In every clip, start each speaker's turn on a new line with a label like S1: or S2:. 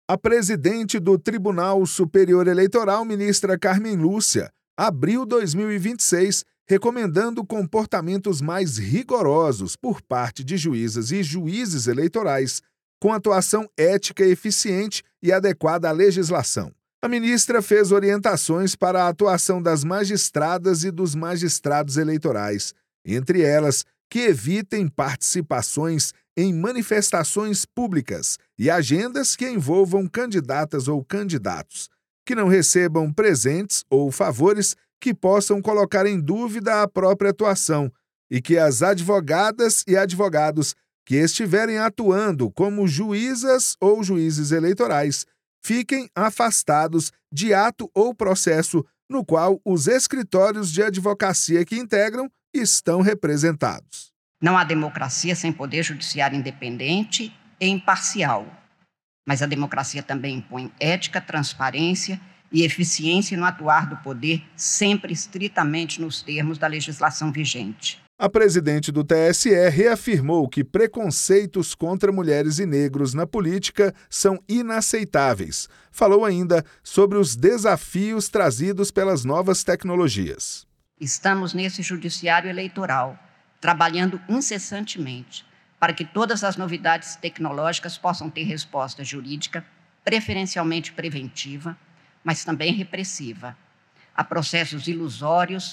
S1: A presidente do Tribunal Superior Eleitoral, ministra Carmen Lúcia, abriu 2026 recomendando comportamentos mais rigorosos por parte de juízas e juízes eleitorais, com atuação ética eficiente e adequada à legislação. A ministra fez orientações para a atuação das magistradas e dos magistrados eleitorais, entre elas que evitem participações em manifestações públicas e agendas que envolvam candidatas ou candidatos, que não recebam presentes ou favores que possam colocar em dúvida a própria atuação e que as advogadas e advogados que estiverem atuando como juízas ou juízes eleitorais fiquem afastados de ato ou processo no qual os escritórios de advocacia que integram estão representados.
S2: Não há democracia sem poder judiciário independente e imparcial, mas a democracia também impõe ética, transparência e eficiência no atuar do poder, sempre estritamente nos termos da legislação vigente.
S1: A presidente do TSE reafirmou que preconceitos contra mulheres e negros na política são inaceitáveis. Falou ainda sobre os desafios trazidos pelas novas tecnologias.
S2: Estamos nesse judiciário eleitoral, trabalhando incessantemente para que todas as novidades tecnológicas possam ter resposta jurídica, preferencialmente preventiva, mas também repressiva, a processos ilusórios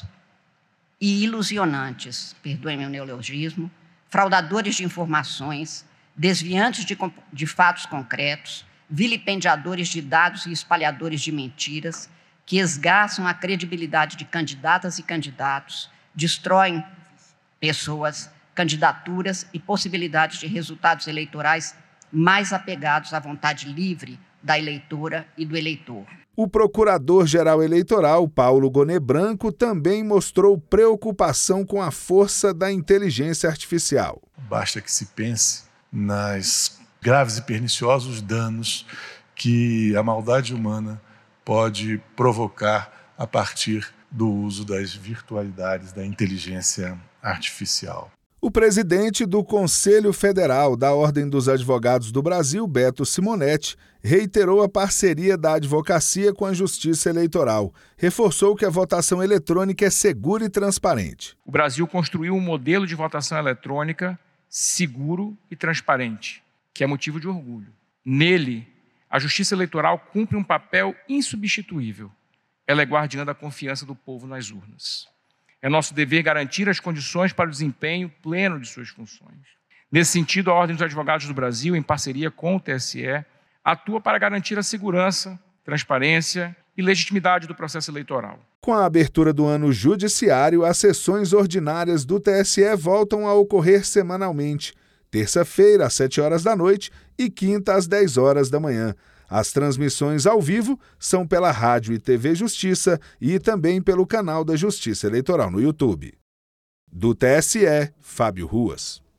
S2: e ilusionantes, perdoem-me o neologismo, fraudadores de informações, desviantes de fatos concretos, vilipendiadores de dados e espalhadores de mentiras, que esgarçam a credibilidade de candidatas e candidatos, destroem pessoas, candidaturas e possibilidades de resultados eleitorais mais apegados à vontade livre da eleitora e do eleitor.
S1: O procurador-geral eleitoral, Paulo Goné Branco, também mostrou preocupação com a força da inteligência artificial.
S3: Basta que se pense nas graves e perniciosos danos que a maldade humana pode provocar a partir do uso das virtualidades da inteligência artificial.
S1: O presidente do Conselho Federal da Ordem dos Advogados do Brasil, Beto Simonetti, reiterou a parceria da advocacia com a Justiça Eleitoral. Reforçou que a votação eletrônica é segura e transparente.
S4: O Brasil construiu um modelo de votação eletrônica seguro e transparente, que é motivo de orgulho. Nele, a Justiça Eleitoral cumpre um papel insubstituível. Ela é guardiã da confiança do povo nas urnas. É nosso dever garantir as condições para o desempenho pleno de suas funções. Nesse sentido, a Ordem dos Advogados do Brasil, em parceria com o TSE, atua para garantir a segurança, transparência e legitimidade do processo eleitoral.
S1: Com a abertura do ano judiciário, as sessões ordinárias do TSE voltam a ocorrer semanalmente, terça-feira às 7 horas da noite e quinta às 10 horas da manhã. As transmissões ao vivo são pela Rádio e TV Justiça e também pelo canal da Justiça Eleitoral no YouTube. Do TSE, Fábio Ruas.